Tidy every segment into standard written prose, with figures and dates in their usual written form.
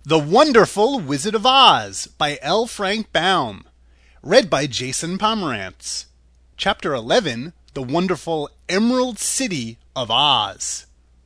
The Wonderful Wizard of Oz by L. Frank Baum. Read by Jason Pomerantz. Chapter 11, The Wonderful Emerald City of Oz.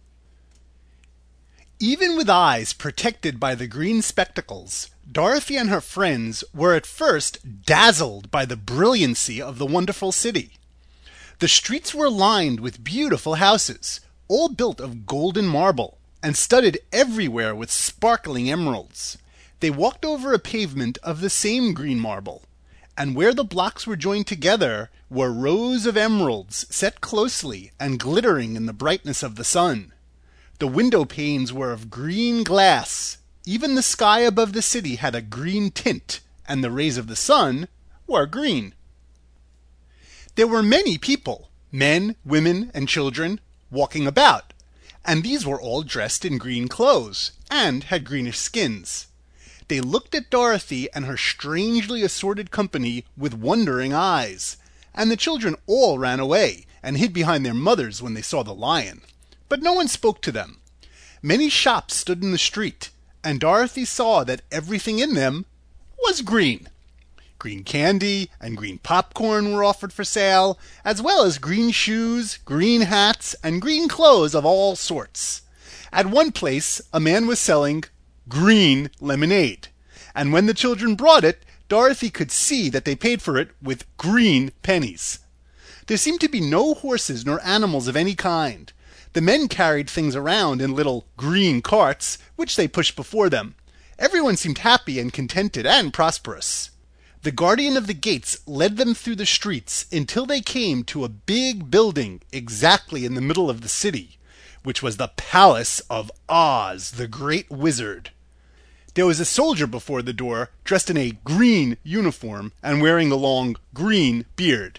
Even with eyes protected by the green spectacles, Dorothy and her friends were at first dazzled by the brilliancy of the wonderful city. The streets were lined with beautiful houses, all built of golden marble, and studded everywhere with sparkling emeralds. They walked over a pavement of the same green marble, and where the blocks were joined together were rows of emeralds set closely and glittering in the brightness of the sun. The window panes were of green glass. Even the sky above the city had a green tint, and the rays of the sun were green. There were many people, men, women, and children, walking about, and these were all dressed in green clothes, and had greenish skins. They looked at Dorothy and her strangely assorted company with wondering eyes, and the children all ran away and hid behind their mothers when they saw the lion. But no one spoke to them. Many shops stood in the street, and Dorothy saw that everything in them was green. Green candy and green popcorn were offered for sale, as well as green shoes, green hats, and green clothes of all sorts. At one place, a man was selling green lemonade, and when the children brought it, Dorothy could see that they paid for it with green pennies. There seemed to be no horses nor animals of any kind. The men carried things around in little green carts, which they pushed before them. Everyone seemed happy and contented and prosperous. The guardian of the gates led them through the streets until they came to a big building exactly in the middle of the city, which was the Palace of Oz, the Great Wizard. There was a soldier before the door, dressed in a green uniform and wearing a long green beard.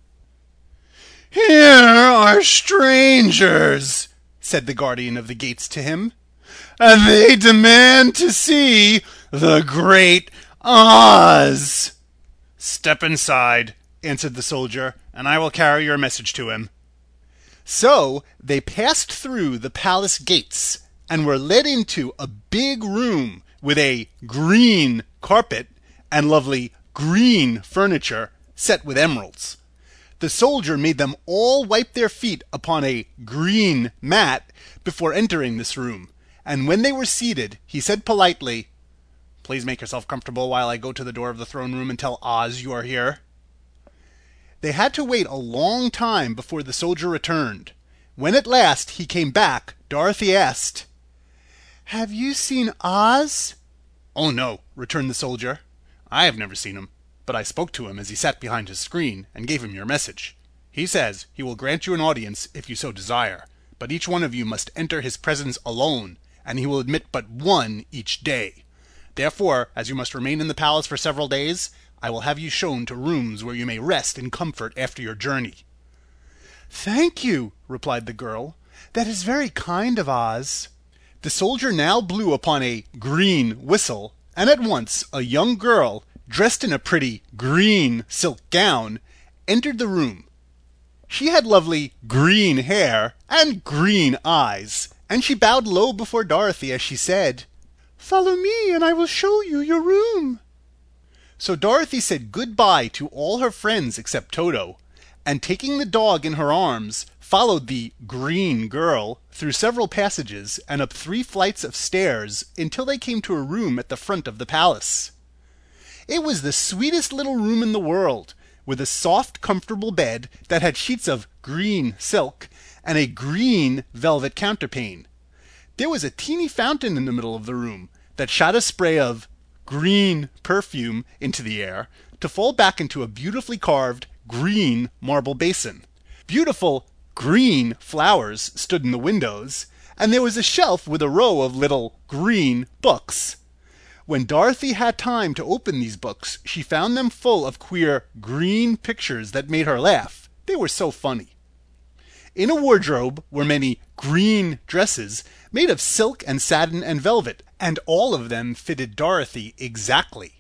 "Here are strangers," said the guardian of the gates to him, "and they demand to see the Great Oz." "Step inside," answered the soldier, "and I will carry your message to him." So they passed through the palace gates and were led into a big room with a green carpet and lovely green furniture set with emeralds. The soldier made them all wipe their feet upon a green mat before entering this room, and when they were seated, he said politely, "Please make yourself comfortable while I go to the door of the throne room and tell Oz you are here." They had to wait a long time before the soldier returned. When at last he came back, Dorothy asked, "Have you seen Oz?" "Oh no," returned the soldier. "I have never seen him, but I spoke to him as he sat behind his screen and gave him your message. He says he will grant you an audience if you so desire, but each one of you must enter his presence alone, and he will admit but one each day. Therefore, as you must remain in the palace for several days, I will have you shown to rooms where you may rest in comfort after your journey." "Thank you," replied the girl. "That is very kind of Oz." The soldier now blew upon a green whistle, and at once a young girl, dressed in a pretty green silk gown, entered the room. She had lovely green hair and green eyes, and she bowed low before Dorothy as she said, "Follow me and I will show you your room." So Dorothy said goodbye to all her friends except Toto, and taking the dog in her arms, followed the green girl through several passages and up 3 flights of stairs until they came to a room at the front of the palace. It was the sweetest little room in the world, with a soft, comfortable bed that had sheets of green silk and a green velvet counterpane. There was a teeny fountain in the middle of the room that shot a spray of green perfume into the air to fall back into a beautifully carved green marble basin. Beautiful green flowers stood in the windows, and there was a shelf with a row of little green books. When Dorothy had time to open these books, she found them full of queer green pictures that made her laugh. They were so funny. In a wardrobe were many green dresses made of silk and satin and velvet, and all of them fitted Dorothy exactly.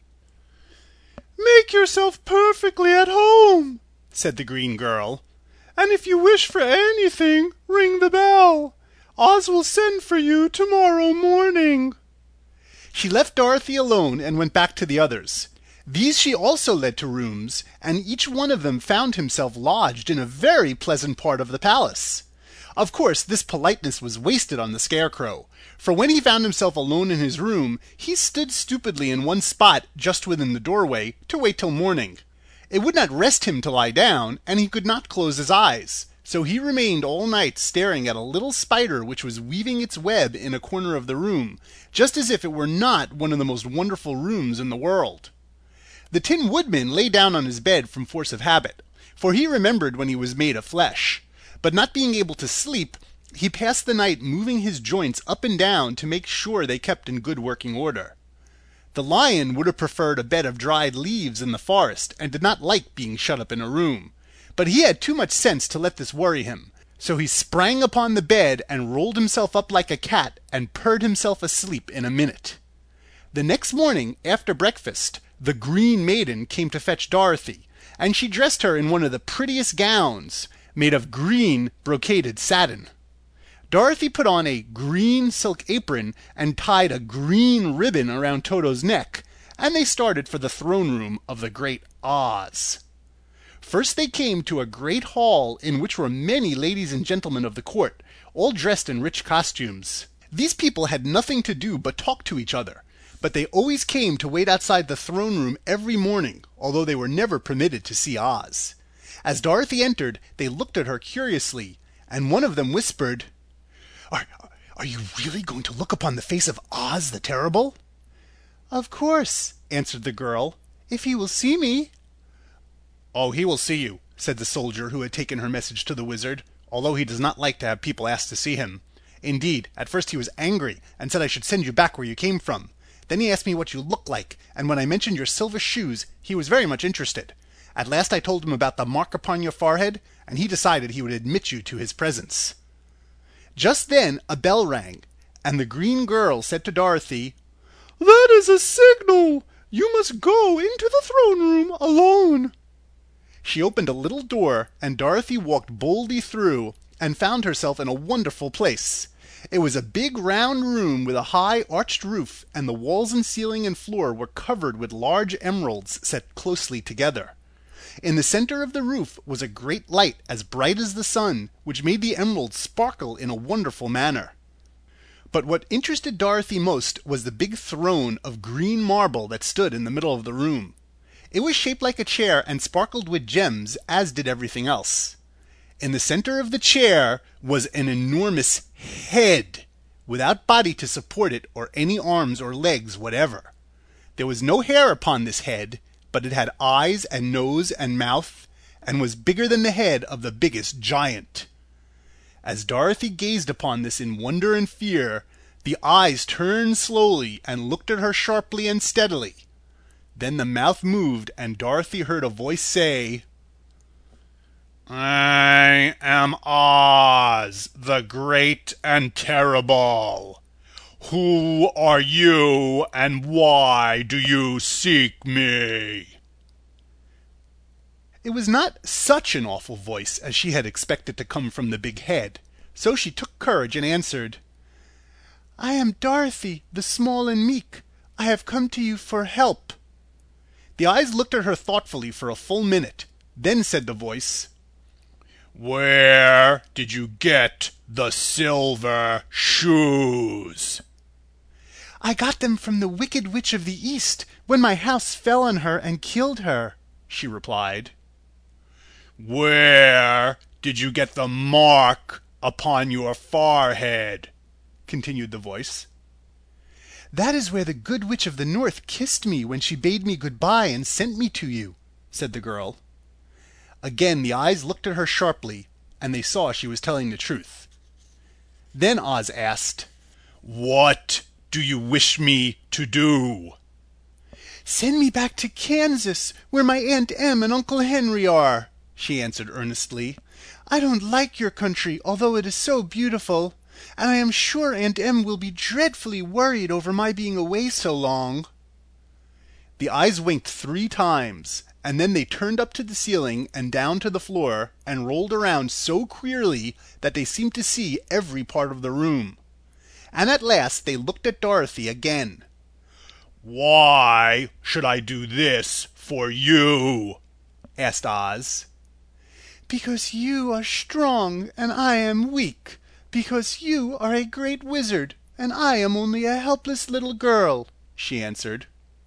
"Make yourself perfectly at home," said the green girl, "and if you wish for anything, ring the bell. Oz will send for you tomorrow morning." She left Dorothy alone and went back to the others. These she also led to rooms, and each one of them found himself lodged in a very pleasant part of the palace. Of course, this politeness was wasted on the Scarecrow, for when he found himself alone in his room, he stood stupidly in one spot just within the doorway to wait till morning. It would not rest him to lie down, and he could not close his eyes, so he remained all night staring at a little spider which was weaving its web in a corner of the room, just as if it were not one of the most wonderful rooms in the world. The Tin Woodman lay down on his bed from force of habit, for he remembered when he was made of flesh, but not being able to sleep, he passed the night moving his joints up and down to make sure they kept in good working order. The Lion would have preferred a bed of dried leaves in the forest and did not like being shut up in a room, but he had too much sense to let this worry him, so he sprang upon the bed and rolled himself up like a cat and purred himself asleep in a minute. The next morning, after breakfast, the Green Maiden came to fetch Dorothy, and she dressed her in one of the prettiest gowns, made of green brocaded satin. Dorothy put on a green silk apron and tied a green ribbon around Toto's neck, and they started for the throne room of the Great Oz. First they came to a great hall in which were many ladies and gentlemen of the court, all dressed in rich costumes. These people had nothing to do but talk to each other, but they always came to wait outside the throne room every morning, although they were never permitted to see Oz. As Dorothy entered, they looked at her curiously, and one of them whispered, Are you really going to look upon the face of Oz the Terrible?" "Of course," answered the girl, "if he will see me." "Oh, he will see you," said the soldier who had taken her message to the wizard, although he does not like to have people asked to see him. Indeed, at first he was angry and said I should send you back where you came from. Then he asked me what you looked like, and when I mentioned your silver shoes, he was very much interested. At last I told him about the mark upon your forehead, and he decided he would admit you to his presence. Just then a bell rang, and the green girl said to Dorothy, "That is a signal. You must go into the throne room alone." She opened a little door, and Dorothy walked boldly through, and found herself in a wonderful place. It was a big round room with a high arched roof, and the walls and ceiling and floor were covered with large emeralds set closely together. In the center of the roof was a great light as bright as the sun, which made the emeralds sparkle in a wonderful manner. But what interested Dorothy most was the big throne of green marble that stood in the middle of the room. It was shaped like a chair and sparkled with gems, as did everything else. In the center of the chair was an enormous head, without body to support it or any arms or legs whatever. There was no hair upon this head, but it had eyes and nose and mouth, and was bigger than the head of the biggest giant. As Dorothy gazed upon this in wonder and fear, the eyes turned slowly and looked at her sharply and steadily. Then the mouth moved, and Dorothy heard a voice say, "I am Oz, the Great and Terrible. Who are you, and why do you seek me?" It was not such an awful voice as she had expected to come from the big head, so she took courage and answered, "I am Dorothy, the small and meek. I have come to you for help." The eyes looked at her thoughtfully for a full minute. Then said the voice, "Where did you get the silver shoes?" "I got them from the Wicked Witch of the East when my house fell on her and killed her," she replied. "Where did you get the mark upon your forehead?" continued the voice. "That is where the Good Witch of the North kissed me when she bade me goodbye and sent me to you," said the girl. Again the eyes looked at her sharply, and they saw she was telling the truth. Then Oz asked, "What do you wish me to do?" "Send me back to Kansas, where my Aunt Em and Uncle Henry are," she answered earnestly. "I don't like your country, although it is so beautiful, and I am sure Aunt Em will be dreadfully worried over my being away so long." The eyes winked 3 times, and then they turned up to the ceiling and down to the floor and rolled around so queerly that they seemed to see every part of the room. And at last they looked at Dorothy again. "Why should I do this for you?" asked Oz. "Because you are strong and I am weak. Because you are a great wizard and I am only a helpless little girl," she answered.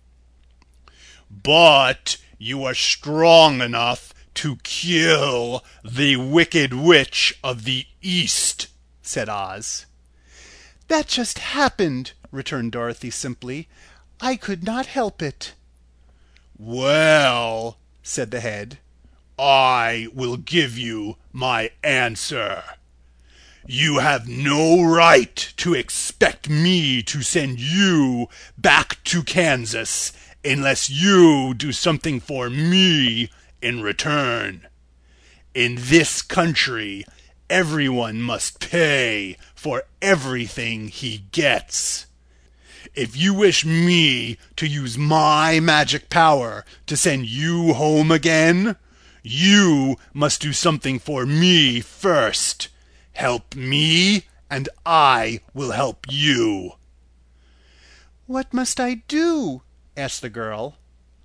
"But you are strong enough to kill the Wicked Witch of the East," said Oz. "That just happened," returned Dorothy simply. "I could not help it." "Well," said the head, "I will give you my answer. You have no right to expect me to send you back to Kansas unless you do something for me in return. In this country, everyone must pay for everything he gets. If you wish me to use my magic power to send you home again, you must do something for me first. Help me, and I will help you." "What must I do?" asked the girl.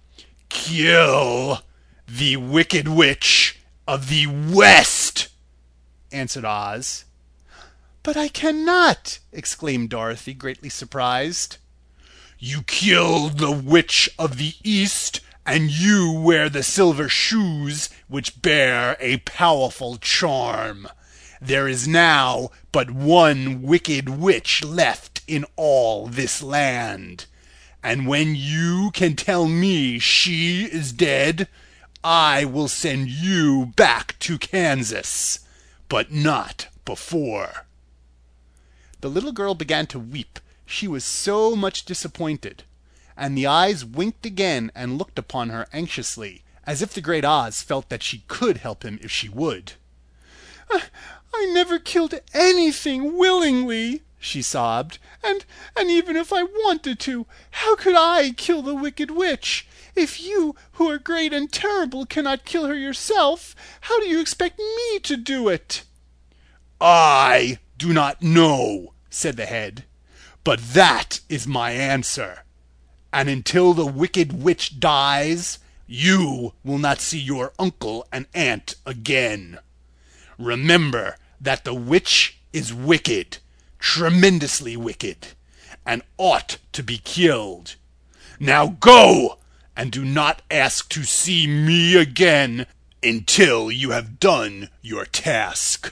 "Kill the Wicked Witch of the West," answered Oz. "But I cannot!" exclaimed Dorothy, greatly surprised. "You kill the Witch of the East, and you wear the silver shoes which bear a powerful charm. There is now but one wicked witch left in all this land. And when you can tell me she is dead, I will send you back to Kansas, but not before." The little girl began to weep, she was so much disappointed, and the eyes winked again and looked upon her anxiously, as if the great Oz felt that she could help him if she would. "I never killed anything willingly," she sobbed, and even if I wanted to, how could I kill the Wicked Witch? If you, who are great and terrible, cannot kill her yourself, how do you expect me to do it?" "I do not know," said the head, "but that is my answer. And until the Wicked Witch dies, you will not see your uncle and aunt again. Remember that the witch is wicked, tremendously wicked, and ought to be killed. Now go, and do not ask to see me again until you have done your task."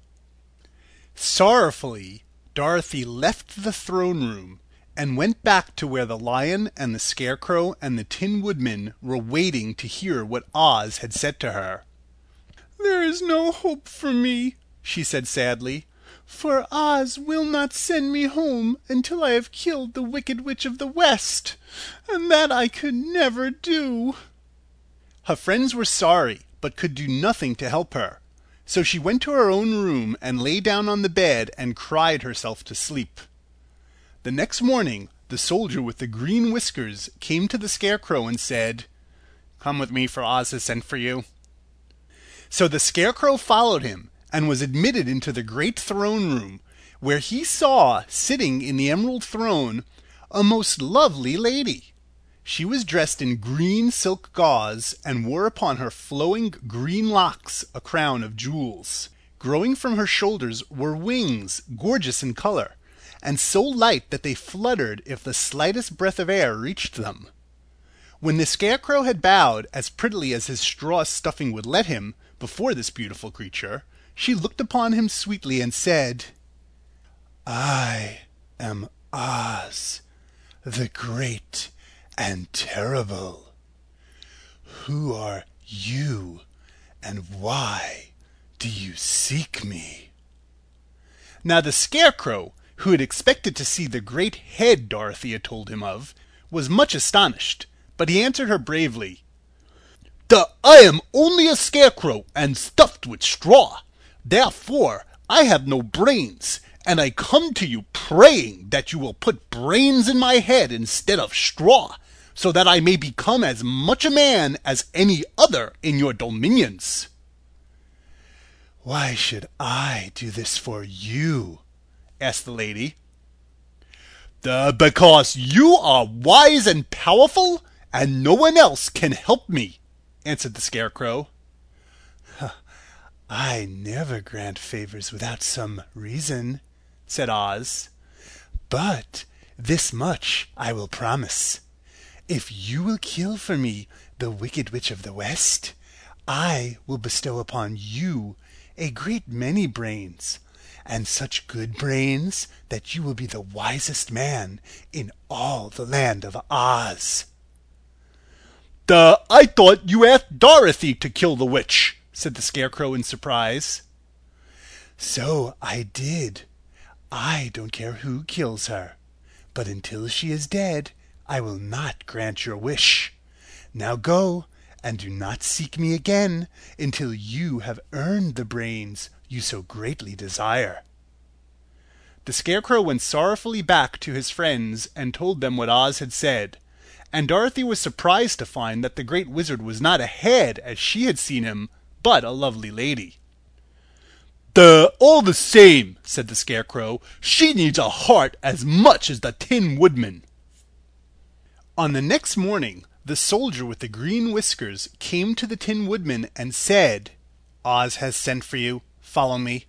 Sorrowfully, Dorothy left the throne room and went back to where the Lion and the Scarecrow and the Tin Woodman were waiting to hear what Oz had said to her. "There is no hope for me," she said sadly, "for Oz will not send me home until I have killed the Wicked Witch of the West, and that I could never do." Her friends were sorry, but could do nothing to help her. So she went to her own room and lay down on the bed and cried herself to sleep. The next morning the soldier with the green whiskers came to the Scarecrow and said, "Come with me, for Oz has sent for you." So the Scarecrow followed him and was admitted into the great throne room, where he saw, sitting in the emerald throne, a most lovely lady. She was dressed in green silk gauze and wore upon her flowing green locks a crown of jewels. Growing from her shoulders were wings, gorgeous in color, and so light that they fluttered if the slightest breath of air reached them. When the Scarecrow had bowed, as prettily as his straw stuffing would let him, before this beautiful creature, she looked upon him sweetly and said, "I am Oz, the great and terrible. Who are you, and why do you seek me?" Now the Scarecrow, who had expected to see the great head Dorothy had told him of, was much astonished, but he answered her bravely, "I am only a scarecrow and stuffed with straw. Therefore I have no brains, and I come to you praying that you will put brains in my head instead of straw, so that I may become as much a man as any other in your dominions." "Why should I do this for you?" asked the lady. Because you are wise and powerful, and no one else can help me, answered the Scarecrow. I never grant favors without some reason, said Oz. But this much I will promise. If you will kill for me the Wicked Witch of the West, I will bestow upon you a great many brains, and such good brains that you will be the wisest man in all the land of Oz. I thought you asked Dorothy to kill the witch, said the Scarecrow in surprise. So I did. I don't care who kills her, but until she is dead, I will not grant your wish. Now go, and do not seek me again until you have earned the brains you so greatly desire. The Scarecrow went sorrowfully back to his friends and told them what Oz had said, and Dorothy was surprised to find that the Great Wizard was not a head as she had seen him, but a lovely lady. All the same, said the Scarecrow, she needs a heart as much as the Tin Woodman. On the next morning, the soldier with the green whiskers came to the Tin Woodman and said, Oz has sent for you. Follow me.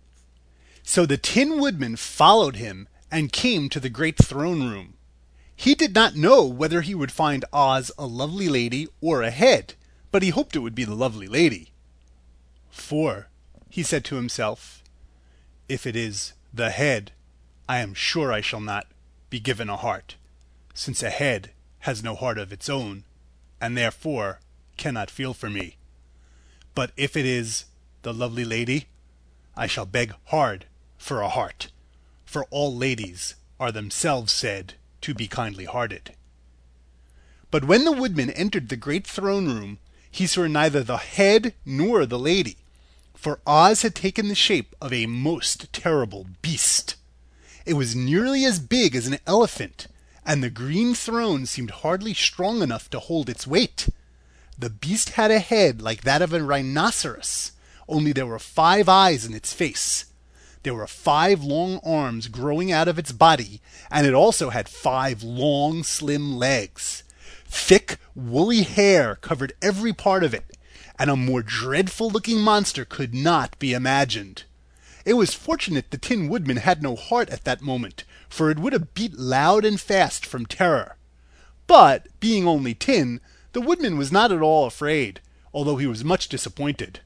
So the Tin Woodman followed him and came to the great throne room. He did not know whether he would find Oz a lovely lady or a head, but he hoped it would be the lovely lady. For, he said to himself, if it is the head, I am sure I shall not be given a heart, since a head has no heart of its own, and therefore cannot feel for me. But if it is the lovely lady, I shall beg hard for a heart, for all ladies are themselves said to be kindly hearted. But when the Woodman entered the great throne room, he saw neither the head nor the lady, for Oz had taken the shape of a most terrible beast. It was nearly as big as an elephant, and the green throne seemed hardly strong enough to hold its weight. The beast had a head like that of a rhinoceros, only there were 5 eyes in its face. There were 5 long arms growing out of its body, and it also had 5 long, slim legs. Thick, woolly hair covered every part of it, and a more dreadful-looking monster could not be imagined. It was fortunate the Tin Woodman had no heart at that moment, for it would have beat loud and fast from terror. But, being only tin, the Woodman was not at all afraid, although he was much disappointed.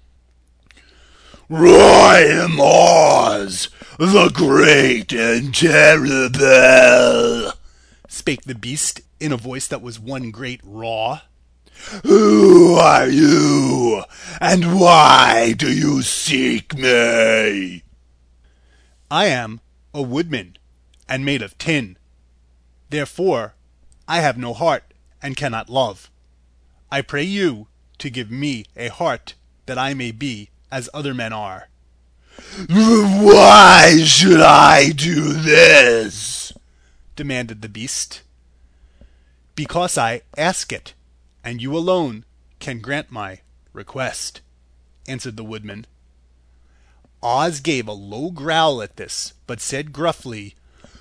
I am Oz, the great and terrible, spake the beast in a voice that was one great roar. Who are you, and why do you seek me? I am a woodman, and made of tin. Therefore, I have no heart, and cannot love. I pray you to give me a heart, that I may be as other men are. Why should I do this? Demanded the beast. Because I ask it, and you alone can grant my request, answered the Woodman. Oz gave a low growl at this, but said gruffly,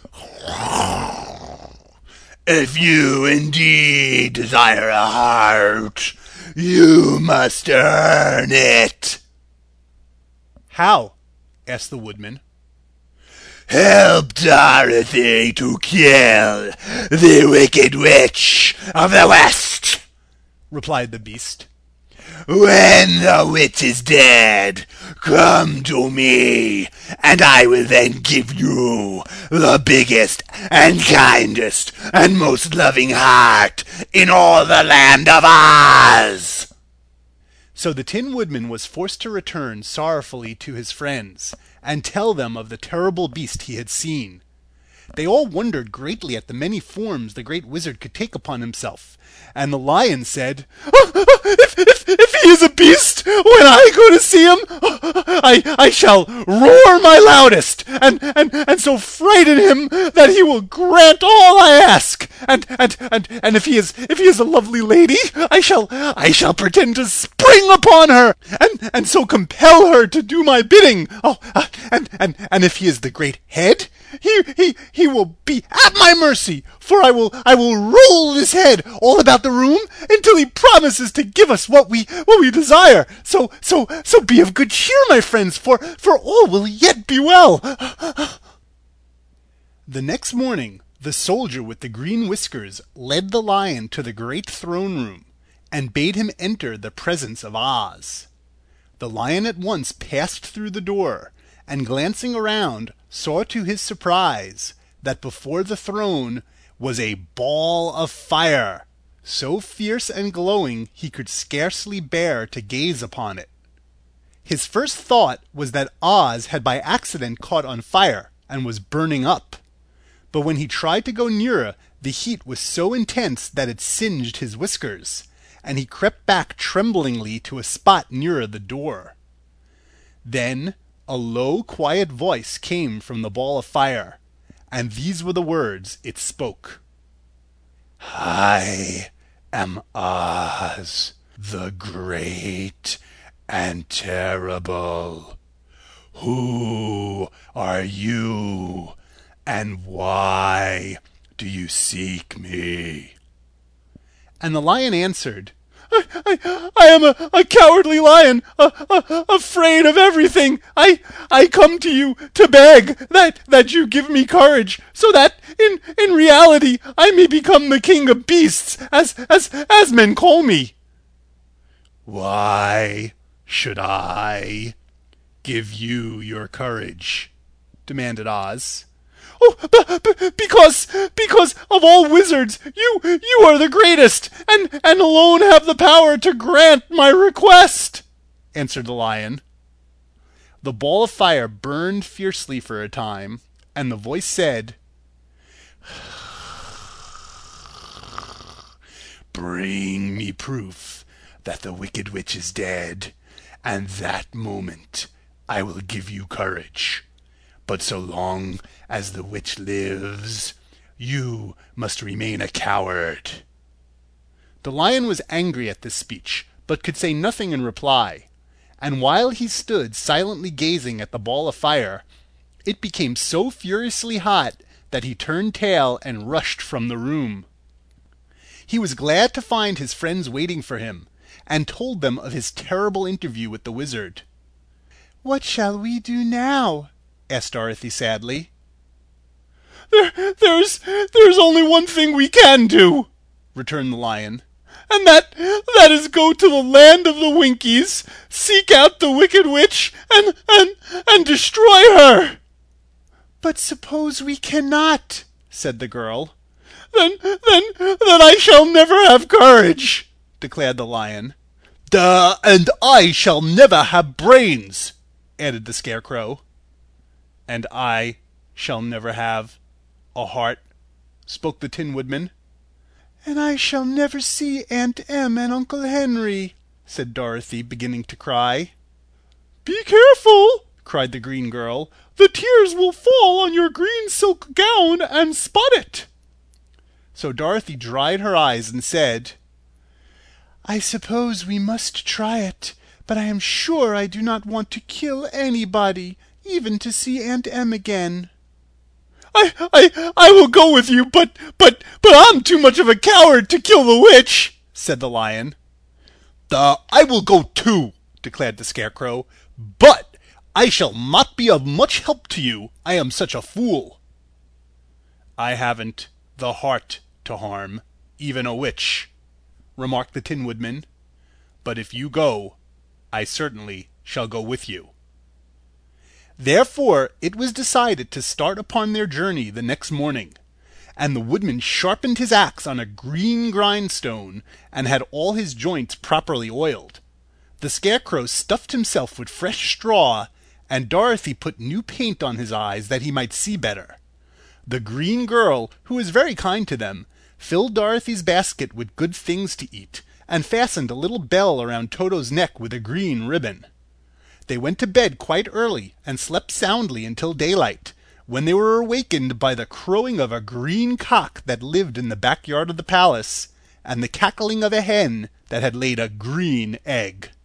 If you indeed desire a heart, you must earn it. How? Asked the Woodman. Help Dorothy to kill the Wicked Witch of the West, replied the beast. When the witch is dead, come to me, and I will then give you the biggest and kindest and most loving heart in all the land of Oz. So the Tin Woodman was forced to return sorrowfully to his friends, and tell them of the terrible beast he had seen. They all wondered greatly at the many forms the great wizard could take upon himself, and the Lion said, If he is a beast, when I go to see him, I shall roar my loudest, and so frighten him that he will grant all I ask. And if he is a lovely lady, I shall pretend to spring upon her, and so compel her to do my bidding. And if he is the great head, he he will be at my mercy, for I will roll his head all about the room until he promises to give us what we desire. So be of good cheer, my friends, for all will yet be well." The next morning, the soldier with the green whiskers led the lion to the great throne room and bade him enter the presence of Oz. The lion at once passed through the door, and glancing around, saw to his surprise that before the throne was a ball of fire, so fierce and glowing he could scarcely bear to gaze upon it. His first thought was that Oz had by accident caught on fire and was burning up. But when he tried to go nearer, the heat was so intense that it singed his whiskers, and he crept back tremblingly to a spot nearer the door. Then a low, quiet voice came from the ball of fire, and these were the words it spoke. "I am Oz, the great and terrible. Who are you, and why do you seek me?" And the lion answered, I am a cowardly lion, afraid of everything. I come to you to beg that you give me courage, so that in reality I may become the king of beasts, as men call me." "Why should I give you your courage?" demanded Oz. "Oh, because of all wizards, you are the greatest, and alone have the power to grant my request," answered the lion. The ball of fire burned fiercely for a time, and the voice said, "Bring me proof that the Wicked Witch is dead, and that moment I will give you courage. But so long as the witch lives, you must remain a coward." The lion was angry at this speech, but could say nothing in reply, and while he stood silently gazing at the ball of fire, it became so furiously hot that he turned tail and rushed from the room. He was glad to find his friends waiting for him, and told them of his terrible interview with the wizard. "What shall we do now?" asked Dorothy sadly. There's only one thing we can do," returned the lion, "and that is go to the land of the Winkies, seek out the Wicked Witch, and destroy her." "But suppose we cannot?" said the girl. Then I shall never have courage," declared the lion. "And I shall never have brains," added the Scarecrow. "And I shall never have a heart," spoke the Tin Woodman. "And I shall never see Aunt Em and Uncle Henry," said Dorothy, beginning to cry. "Be careful," cried the green girl. "The tears will fall on your green silk gown and spot it." So Dorothy dried her eyes and said, "I suppose we must try it, but I am sure I do not want to kill anybody, even to see Aunt Em again." I will go with you, but I'm too much of a coward to kill the witch," said the lion. "I will go too," declared the Scarecrow, "but I shall not be of much help to you. I am such a fool." "I haven't the heart to harm even a witch," remarked the Tin Woodman. "But if you go, I certainly shall go with you." Therefore it was decided to start upon their journey the next morning, and the woodman sharpened his axe on a green grindstone and had all his joints properly oiled. The Scarecrow stuffed himself with fresh straw, and Dorothy put new paint on his eyes that he might see better. The green girl, who was very kind to them, filled Dorothy's basket with good things to eat, and fastened a little bell around Toto's neck with a green ribbon. They went to bed quite early and slept soundly until daylight, when they were awakened by the crowing of a green cock that lived in the backyard of the palace, and the cackling of a hen that had laid a green egg.